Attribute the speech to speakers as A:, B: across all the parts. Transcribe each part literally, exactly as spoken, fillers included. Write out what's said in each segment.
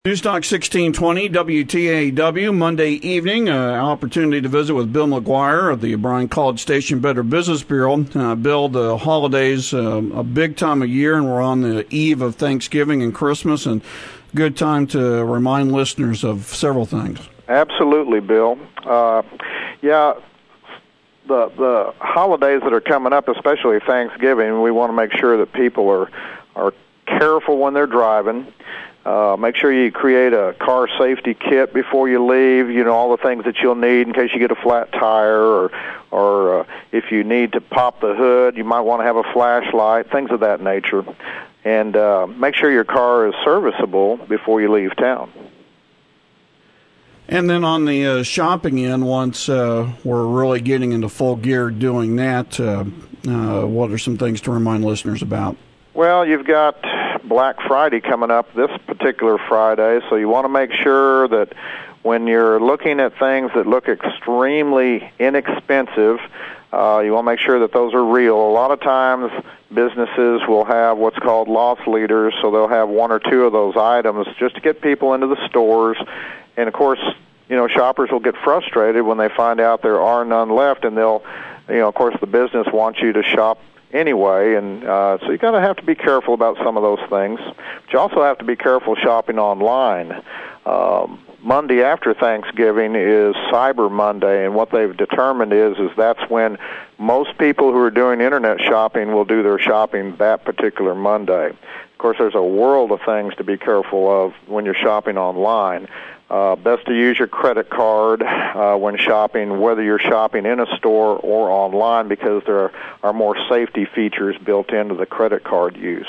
A: Newstalk sixteen twenty W T A W, Monday evening, uh, opportunity to visit with Bill McGuire of the Bryan College Station Better Business Bureau. Uh, Bill, the holidays, uh, a big time of year, and we're on the eve of Thanksgiving and Christmas, and good time to remind listeners of several things.
B: Absolutely, Bill. Uh, yeah, the the holidays that are coming up, especially Thanksgiving, we want to make sure that people are are careful when they're driving. Uh, make sure you create a car safety kit before you leave, you know, all the things that you'll need in case you get a flat tire, or or uh, if you need to pop the hood, you might want to have a flashlight, things of that nature. And uh, make sure your car is serviceable before you leave town.
A: And then on the uh, shopping end, once uh, we're really getting into full gear doing that, uh, uh, what are some things to remind listeners about?
B: Well, you've got Black Friday coming up this particular Friday, so you want to make sure that when you're looking at things that look extremely inexpensive, uh, you want to make sure that those are real. A lot of times businesses will have what's called loss leaders, so they'll have one or two of those items just to get people into the stores. And, of course, you know, shoppers will get frustrated when they find out there are none left, and they'll, you know, of course, the business wants you to shop anyway, and uh, so you got to have to be careful about some of those things. But you also have to be careful shopping online. Um, Monday after Thanksgiving is Cyber Monday, and what they've determined is is that's when most people who are doing internet shopping will do their shopping that particular Monday. Of course, there's a world of things to be careful of when you're shopping online. Uh, best to use your credit card uh, when shopping, whether you're shopping in a store or online, because there are, are more safety features built into the credit card use.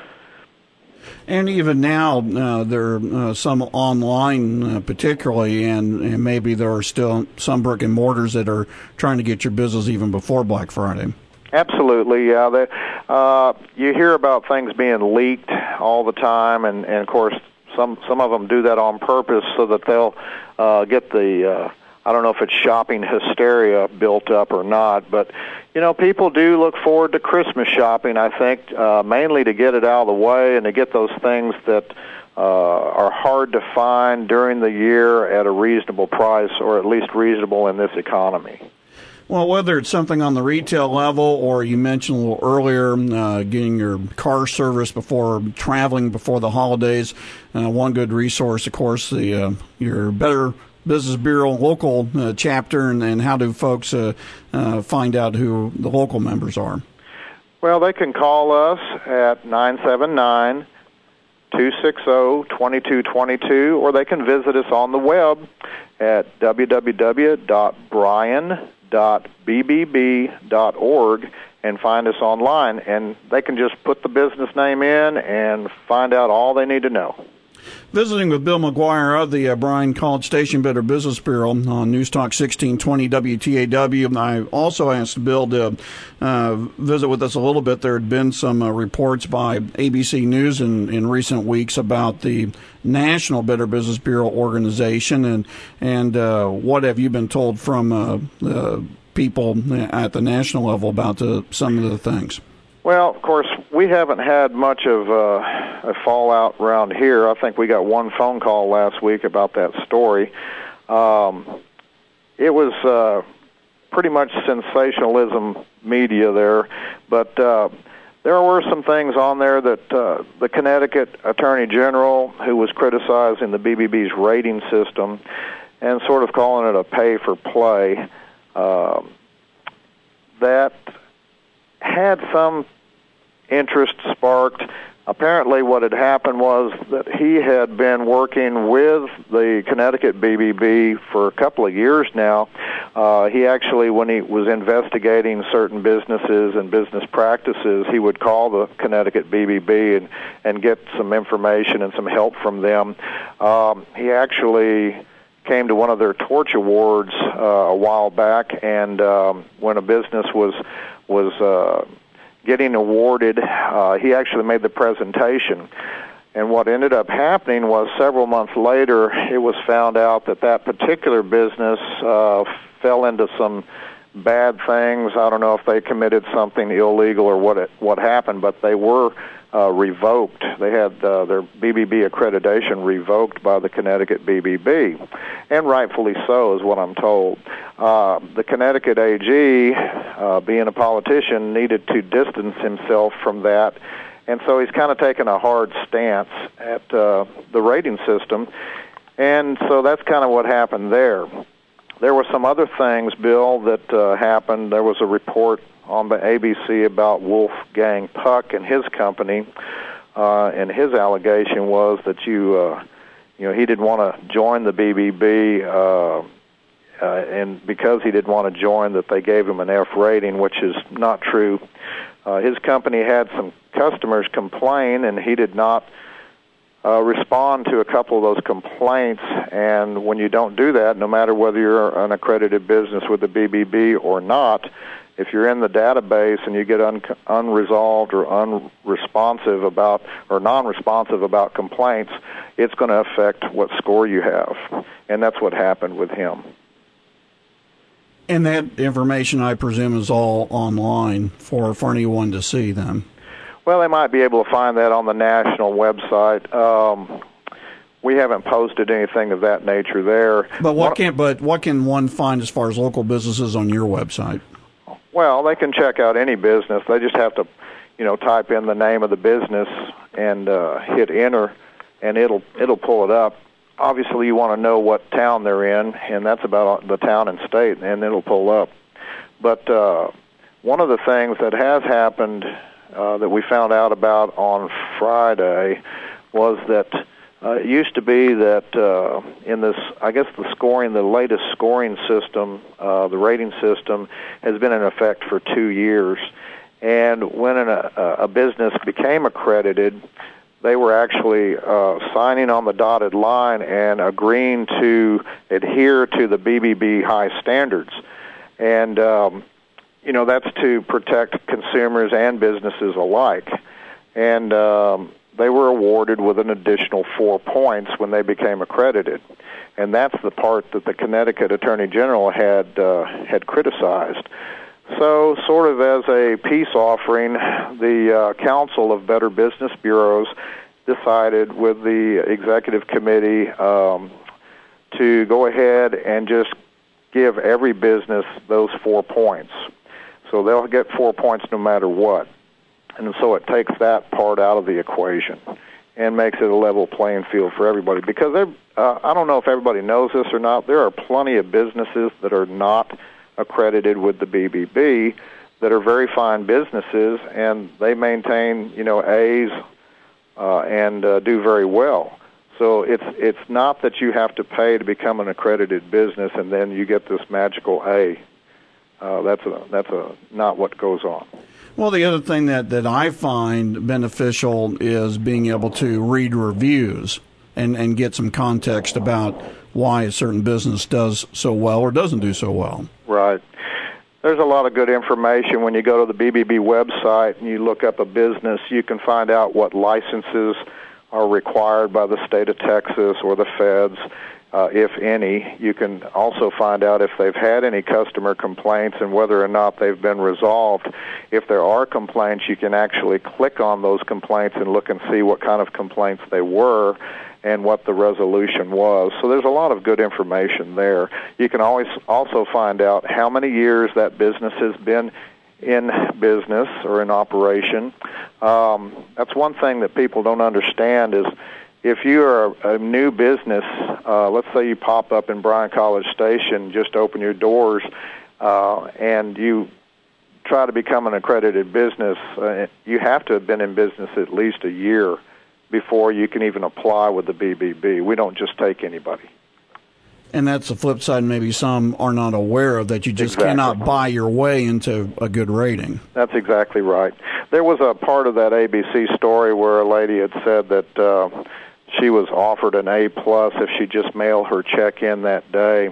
A: And even now, uh, there are uh, some online uh, particularly, and, and maybe there are still some brick and mortars that are trying to get your business even before Black Friday.
B: Absolutely, yeah. They, uh, you hear about things being leaked all the time, and, and of course, Some some of them do that on purpose so that they'll uh, get the, uh, I don't know if it's shopping hysteria built up or not, but, you know, people do look forward to Christmas shopping, I think, uh, mainly to get it out of the way and to get those things that uh, are hard to find during the year at a reasonable price, or at least reasonable in this economy.
A: Well, whether it's something on the retail level, or you mentioned a little earlier, uh, getting your car service before traveling before the holidays, uh, one good resource, of course, the uh, your Better Business Bureau local uh, chapter, and, and how do folks uh, uh, find out who the local members are?
B: Well, they can call us at nine seven nine, two six zero, two two two two, or they can visit us on the web at w w w dot bryan dot b b b dot org and find us online, and they can just put the business name in and find out all they need to know.
A: Visiting with Bill McGuire of the uh, Bryan College Station Better Business Bureau on Newstalk sixteen twenty W T A W. I also asked Bill to uh, visit with us a little bit. There had been some uh, reports by A B C News in, in recent weeks about the National Better Business Bureau organization, and and uh, what have you been told from uh, uh, people at the national level about the, some of the things?
B: Well, of course, we haven't had much of uh, a fallout around here. I think we got one phone call last week about that story. Um, it was uh, pretty much sensationalism media there, but uh, there were some things on there that uh, the Connecticut Attorney General, who was criticizing the B B B's rating system and sort of calling it a pay-for-play, uh, that had some interest sparked. Apparently what had happened was that he had been working with the Connecticut B B B for a couple of years now. Uh, he actually, when he was investigating certain businesses and business practices, he would call the Connecticut B B B and, and get some information and some help from them. Um, he actually came to one of their torch awards uh, a while back, and um, when a business was was uh, getting awarded, uh, he actually made the presentation. And what ended up happening was several months later, it was found out that that particular business uh, fell into some bad things. I don't know if they committed something illegal or what it, what happened, but they were uh, revoked. They had uh, their B B B accreditation revoked by the Connecticut B B B, and rightfully so, is what I'm told. Uh, the Connecticut A G, uh, being a politician, needed to distance himself from that, and so he's kind of taken a hard stance at uh, the rating system, and so that's kind of what happened there. There were some other things, Bill, that uh, happened. There was a report on the A B C about Wolfgang Puck and his company, uh, and his allegation was that you, uh, you know, he didn't want to join the B B B, uh, uh, and because he didn't want to join, that they gave him an F rating, which is not true. Uh, his company had some customers complain, and he did not Uh, respond to a couple of those complaints, and when you don't do that, no matter whether you're an accredited business with the B B B or not, if you're in the database and you get un- unresolved or unresponsive about, or non-responsive about complaints, it's going to affect what score you have, and that's what happened with him.
A: And that information, I presume, is all online for, for anyone to see then?
B: Well, they might be able to find that on the national website. Um, we haven't posted anything of that nature there.
A: But what can but what can one find as far as local businesses on your website?
B: Well, they can check out any business. They just have to, you know, type in the name of the business and uh, hit enter, and it'll it'll pull it up. Obviously, you want to know what town they're in, and that's about the town and state, and it'll pull up. But uh, one of the things that has happened Uh, that we found out about on Friday was that uh, it used to be that uh, in this, I guess the scoring, the latest scoring system, uh, the rating system, has been in effect for two years. And when an, a, a business became accredited, they were actually uh, signing on the dotted line and agreeing to adhere to the B B B high standards. And um, You know, that's to protect consumers and businesses alike. And um, they were awarded with an additional four points when they became accredited. And that's the part that the Connecticut Attorney General had uh, had criticized. So, sort of as a peace offering, the uh, Council of Better Business Bureaus decided with the Executive Committee um, to go ahead and just give every business those four points. So they'll get four points no matter what. And so it takes that part out of the equation and makes it a level playing field for everybody. Because uh, I don't know if everybody knows this or not, there are plenty of businesses that are not accredited with the B B B that are very fine businesses, and they maintain, you know, A's uh, and uh, do very well. So it's it's not that you have to pay to become an accredited business and then you get this magical A. Uh, that's a, that's a, not what goes on.
A: Well, the other thing that, that I find beneficial is being able to read reviews and, and get some context about why a certain business does so well or doesn't do so well.
B: Right. There's a lot of good information when you go to the B B B website and you look up a business. You can find out what licenses are required by the state of Texas or the feds. Uh, if any. You can also find out if they've had any customer complaints and whether or not they've been resolved. If there are complaints, you can actually click on those complaints and look and see what kind of complaints they were and what the resolution was. So there's a lot of good information there. You can always also find out how many years that business has been in business or in operation. Um, that's one thing that people don't understand is if you are a new business, uh, let's say you pop up in Bryan College Station, just open your doors, uh, and you try to become an accredited business, uh, you have to have been in business at least a year before you can even apply with the B B B. We don't just take anybody.
A: And that's the flip side maybe some are not aware of, that you just
B: exactly.
A: cannot buy your way into a good rating.
B: That's exactly right. There was a part of that A B C story where a lady had said that uh, she was offered an A plus if she just mailed her check in that day.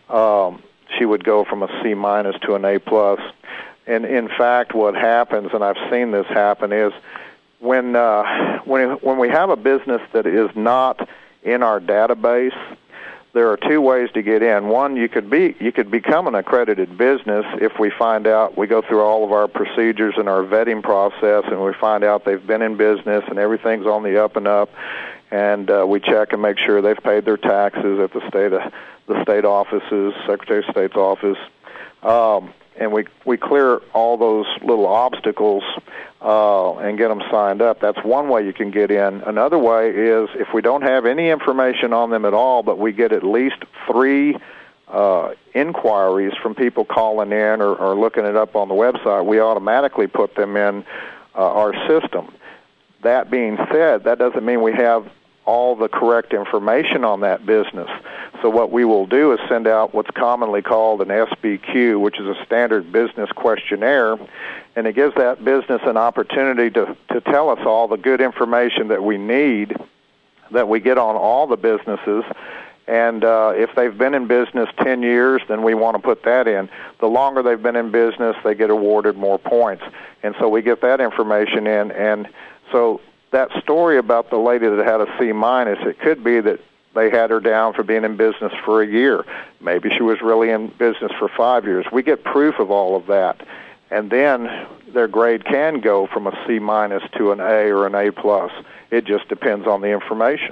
B: Um, she would go from a C minus to an A plus. And in fact, what happens, and I've seen this happen, is when uh, when when we have a business that is not in our database, there are two ways to get in. One, you could be you could become an accredited business if we find out, we go through all of our procedures and our vetting process, and we find out they've been in business and everything's on the up and up, and uh, we check and make sure they've paid their taxes at the state uh, the state offices, Secretary of State's office, um, and we we clear all those little obstacles uh, and get them signed up. That's one way you can get in. Another way is if we don't have any information on them at all, but we get at least three uh, inquiries from people calling in or, or looking it up on the website, we automatically put them in uh, our system. That being said, that doesn't mean we have all the correct information on that business. So what we will do is send out what's commonly called an S B Q, which is a standard business questionnaire, and it gives that business an opportunity to, to tell us all the good information that we need, that we get on all the businesses. And uh, if they've been in business ten years, then we want to put that in. The longer they've been in business, they get awarded more points. And so we get that information in. And so that story about the lady that had a C minus, it could be that they had her down for being in business for a year. Maybe she was really in business for five years. We get proof of all of that. And then their grade can go from a C minus to an A or an A plus. It just depends on the information.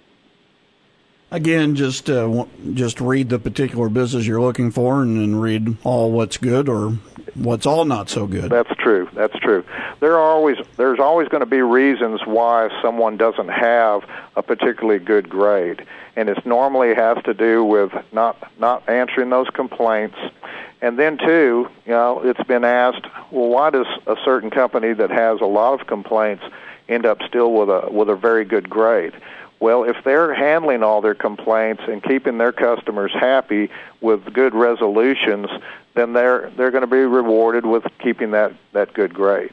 A: Again, just uh, just read the particular business you're looking for, and then read all what's good or what's all not so good.
B: That's true. That's true. There are always there's always going to be reasons why someone doesn't have a particularly good grade, and it normally has to do with not not answering those complaints. And then too, you know, it's been asked, well, why does a certain company that has a lot of complaints end up still with a with a very good grade? Well, if they're handling all their complaints and keeping their customers happy with good resolutions, then they're they're going to be rewarded with keeping that, that good grade.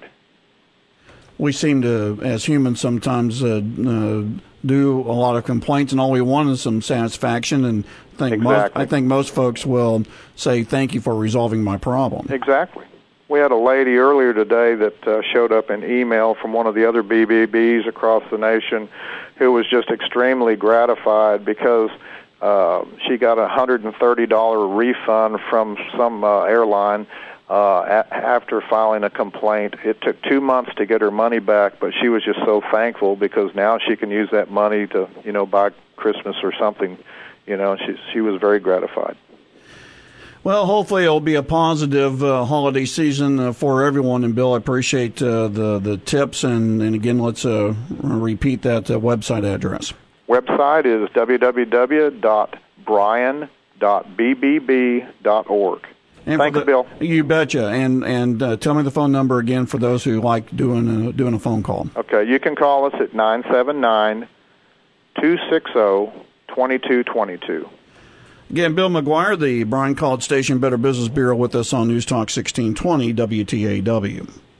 A: We seem to, as humans, sometimes uh, uh, do a lot of complaints, and all we want is some satisfaction. And think
B: exactly.
A: most, I think most folks will say, "Thank you for resolving my problem."
B: Exactly. We had a lady earlier today that uh, showed up in email from one of the other B B Bs across the nation who was just extremely gratified because uh, she got a one hundred thirty dollars refund from some uh, airline uh, a- after filing a complaint. It took two months to get her money back, but she was just so thankful because now she can use that money to, you know, buy Christmas or something. You know, she she was very gratified.
A: Well, hopefully it'll be a positive uh, holiday season uh, for everyone. And Bill, I appreciate uh, the the tips. And, and again, let's uh, repeat that uh, website address.
B: Website is w w w dot bryan dot b b b dot org.
A: And
B: Thank
A: the,
B: you, Bill.
A: You betcha. And and uh, tell me the phone number again for those who like doing a, doing a phone call.
B: Okay, you can call us at nine seven nine, two six zero, two two two two.
A: Again, Bill McGuire, the Bryan College Station Better Business Bureau, with us on News Talk sixteen twenty W T A W.